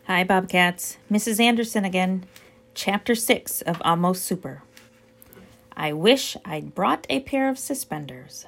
Hi, Bobcats. Mrs. Anderson again. Chapter 6 of Almost Super. I wish I'd brought a pair of suspenders.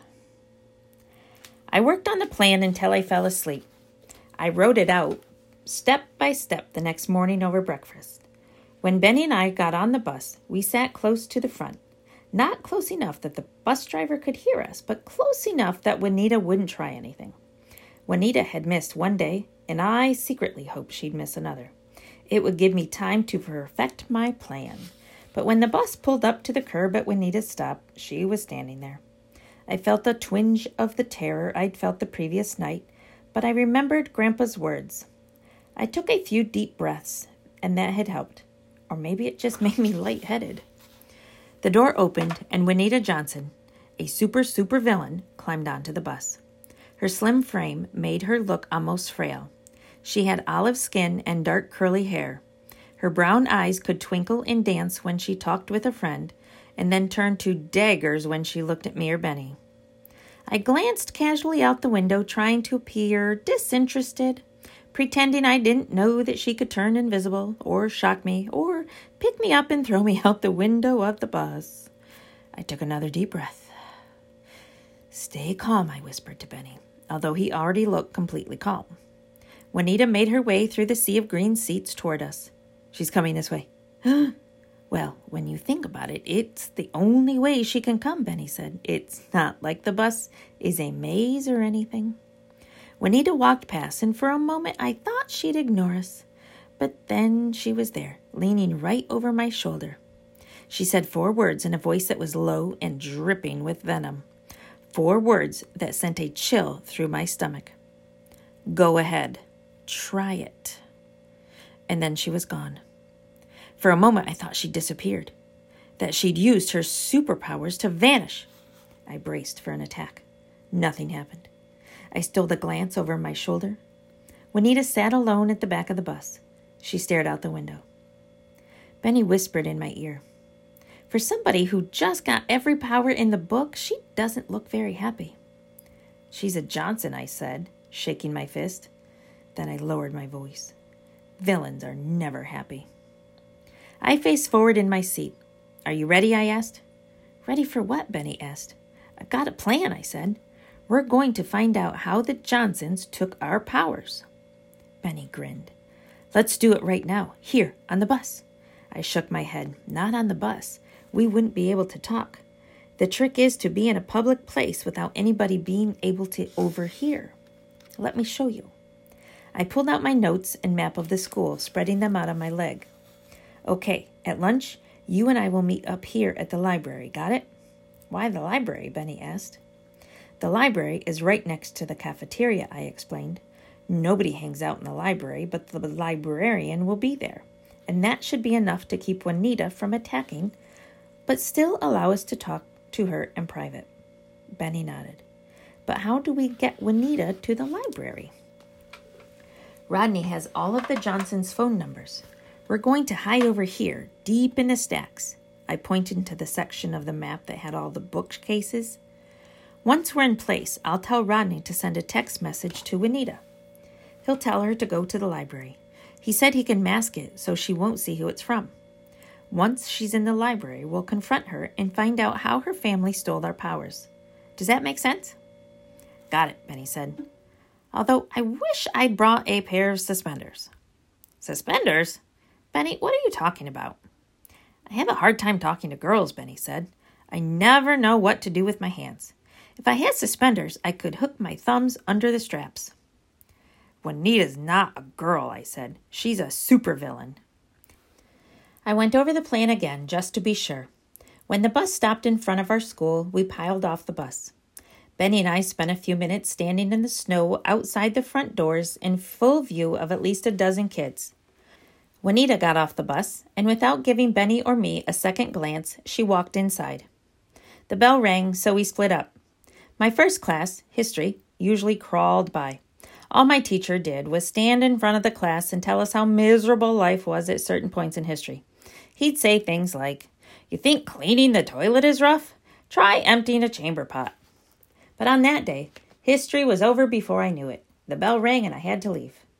I worked on the plan until I fell asleep. I wrote it out step by step the next morning over breakfast. When Benny and I got on the bus, we sat close to the front. Not close enough that the bus driver could hear us, but close enough that Juanita wouldn't try anything. Juanita had missed one day, and I secretly hoped she'd miss another. It would give me time to perfect my plan. But when the bus pulled up to the curb at Juanita's stop, she was standing there. I felt a twinge of the terror I'd felt the previous night, but I remembered Grandpa's words. I took a few deep breaths, and that had helped. Or maybe it just made me lightheaded. The door opened, and Juanita Johnson, a super villain, climbed onto the bus. Her slim frame made her look almost frail. She had olive skin and dark curly hair. Her brown eyes could twinkle and dance when she talked with a friend, and then turn to daggers when she looked at me or Benny. I glanced casually out the window, trying to appear disinterested, pretending I didn't know that she could turn invisible, or shock me, or pick me up and throw me out the window of the bus. I took another deep breath. "Stay calm," I whispered to Benny, although he already looked completely calm. Juanita made her way through the sea of green seats toward us. "She's coming this way." "Well, when you think about it, it's the only way she can come," Benny said. "It's not like the bus is a maze or anything." Juanita walked past, and for a moment I thought she'd ignore us. But then she was there, leaning right over my shoulder. She said 4 words in a voice that was low and dripping with venom. 4 words that sent a chill through my stomach. "Go ahead. Try it." And then she was gone. For a moment, I thought she'd disappeared, that she'd used her superpowers to vanish. I braced for an attack. Nothing happened. I stole a glance over my shoulder. Juanita sat alone at the back of the bus. She stared out the window. Benny whispered in my ear, "For somebody who just got every power in the book, she doesn't look very happy." "She's a Johnson," I said, shaking my fist. Then I lowered my voice. "Villains are never happy." I faced forward in my seat. "Are you ready?" I asked. "Ready for what?" Benny asked. "I've got a plan," I said. "We're going to find out how the Johnsons took our powers." Benny grinned. "Let's do it right now, here, on the bus." I shook my head. "Not on the bus. We wouldn't be able to talk. The trick is to be in a public place without anybody being able to overhear. Let me show you." I pulled out my notes and map of the school, spreading them out on my leg. "Okay, at lunch, you and I will meet up here at the library. Got it?" "Why the library?" Benny asked. "The library is right next to the cafeteria," I explained. "Nobody hangs out in the library, but the librarian will be there. And that should be enough to keep Juanita from attacking, but still allow us to talk to her in private." Benny nodded. "But how do we get Juanita to the library?" "Rodney has all of the Johnsons' phone numbers. We're going to hide over here, deep in the stacks." I pointed to the section of the map that had all the bookcases. "Once we're in place, I'll tell Rodney to send a text message to Juanita. He'll tell her to go to the library. He said he can mask it so she won't see who it's from. Once she's in the library, we'll confront her and find out how her family stole our powers. Does that make sense?" "Got it," Benny said. "Although I wish I'd brought a pair of suspenders." "Suspenders? Benny, what are you talking about?" "I have a hard time talking to girls," Benny said. "I never know what to do with my hands. If I had suspenders, I could hook my thumbs under the straps." "Juanita's not a girl," I said. "She's a supervillain." I went over the plan again, just to be sure. When the bus stopped in front of our school, we piled off the bus. Benny and I spent a few minutes standing in the snow outside the front doors in full view of at least a dozen kids. Juanita got off the bus, and without giving Benny or me a second glance, she walked inside. The bell rang, so we split up. My first class, history, usually crawled by. All my teacher did was stand in front of the class and tell us how miserable life was at certain points in history. He'd say things like, "You think cleaning the toilet is rough? Try emptying a chamber pot." But on that day, history was over before I knew it. The bell rang and I had to leave.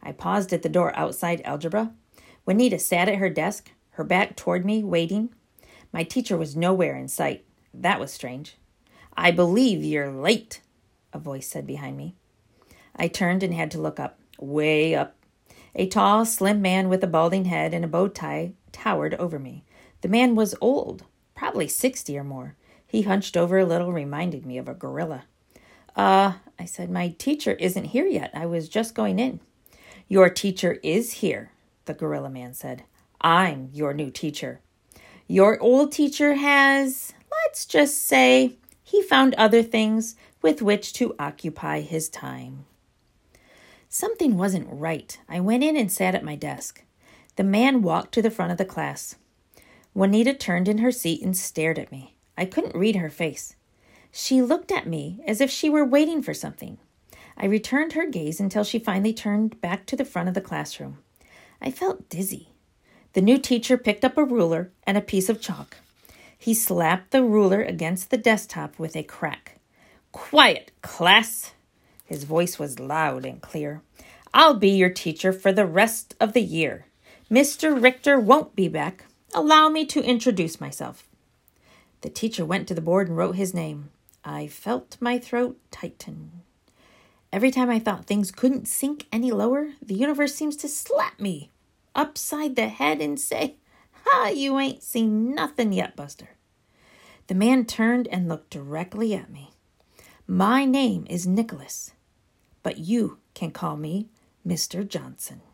I paused at the door outside algebra. Juanita sat at her desk, her back toward me, waiting. My teacher was nowhere in sight. That was strange. "I believe you're late," a voice said behind me. I turned and had to look up, way up. A tall, slim man with a balding head and a bow tie towered over me. The man was old, probably 60 or more. He hunched over a little, reminded me of a gorilla. I said, "My teacher isn't here yet. I was just going in." "Your teacher is here," the gorilla man said. "I'm your new teacher. Your old teacher has, let's just say, he found other things with which to occupy his time." Something wasn't right. I went in and sat at my desk. The man walked to the front of the class. Juanita turned in her seat and stared at me. I couldn't read her face. She looked at me as if she were waiting for something. I returned her gaze until she finally turned back to the front of the classroom. I felt dizzy. The new teacher picked up a ruler and a piece of chalk. He slapped the ruler against the desktop with a crack. "Quiet, class!" His voice was loud and clear. "I'll be your teacher for the rest of the year. Mr. Richter won't be back. Allow me to introduce myself." The teacher went to the board and wrote his name. I felt my throat tighten. Every time I thought things couldn't sink any lower, the universe seems to slap me upside the head and say, "Ha, you ain't seen nothing yet, Buster." The man turned and looked directly at me. "My name is Nicholas, but you can call me Mr. Johnson."